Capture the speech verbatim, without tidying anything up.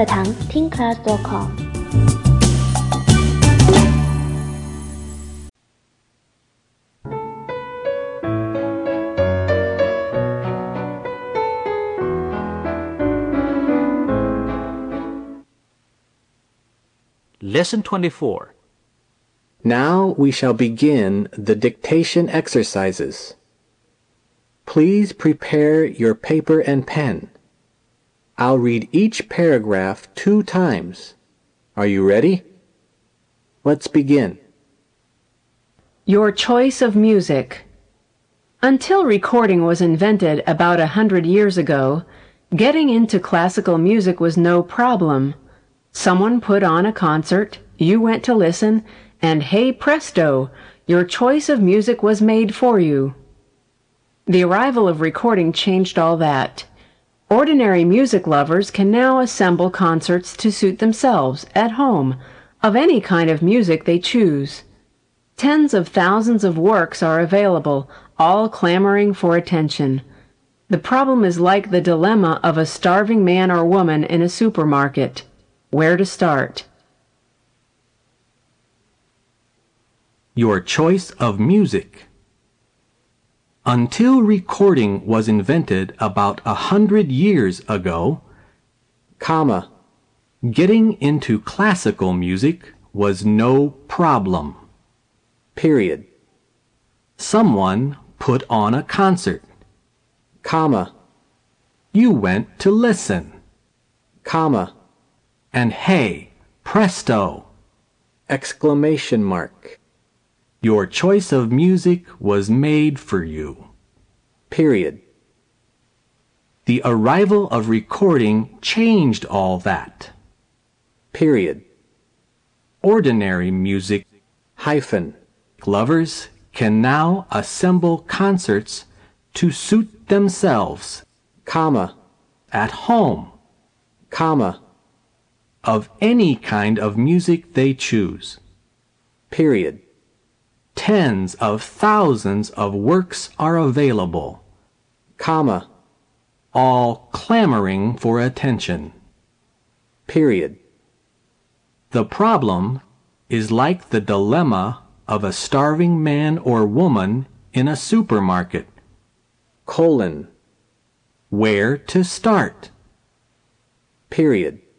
课堂听 class dot com。 Lesson twenty-four. Now we shall begin the dictation exercises. Please prepare your paper and pen. I'll read each paragraph two times. Are you ready? Let's begin. Your choice of music. Until recording was invented about a hundred years ago, getting into classical music was no problem. Someone put on a concert, you went to listen, and hey presto, your choice of music was made for you. The arrival of recording changed all that. Ordinary music lovers can now assemble concerts to suit themselves, at home, of any kind of music they choose. Tens of thousands of works are available, all clamoring for attention. The problem is like the dilemma of a starving man or woman in a supermarket. Where to start? Your choice of music. Until recording was invented about a hundred years ago, comma, getting into classical music was no problem. Period. Someone put on a concert, comma, you went to listen, comma, and hey, presto! Exclamation mark. Your choice of music was made for you. Period. The arrival of recording changed all that. Period. Ordinary music hyphen lovers can now assemble concerts to suit themselves, comma, at home, comma, of any kind of music they choose. Period. Tens of thousands of works are available, comma, all clamoring for attention. Period. The problem is like the dilemma of a starving man or woman in a supermarket, colon, where to start. Period.